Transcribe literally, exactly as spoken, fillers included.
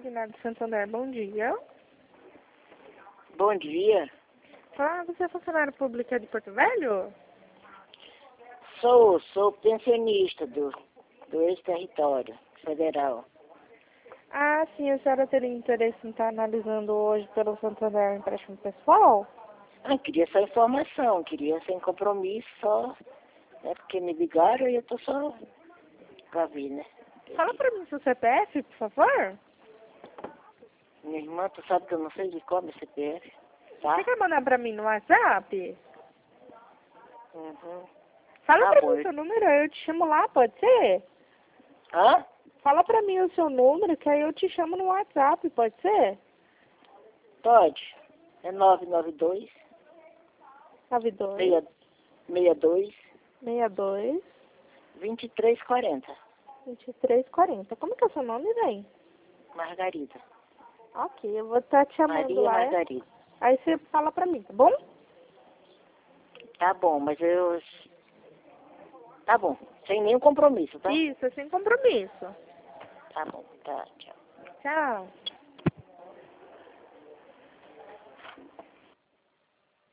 Consignado Santander, bom dia. Bom dia. Ah, você é funcionário público de Porto Velho? Sou, sou pensionista do, do ex-território federal. Ah, sim, a senhora teria interesse em estar analisando hoje pelo Santander empréstimo pessoal? Ah, queria só informação, queria sem compromisso, só, né, porque me ligaram e eu tô só pra ver, né. Fala pra mim seu C P F, por favor. Minha irmã, tu sabe que eu não sei de qual é meu C P F, tá? Você quer mandar pra mim no WhatsApp? Uhum. Fala Tá pra bom. mim seu número, aí eu te chamo lá, pode ser? Hã? Fala pra mim o seu número, que aí eu te chamo no WhatsApp, pode ser? Pode. É nove nove dois, nove dois, seis dois, seis dois, vinte e três quarenta. vinte e três quarenta. Como que é o seu nome, vem? Margarida. Ok, eu vou estar te chamando Maria lá. Margarida. Aí você fala pra mim, tá bom? Tá bom, mas eu... Tá bom, sem nenhum compromisso, tá? Isso, sem compromisso. Tá bom, tá, tchau. Tchau.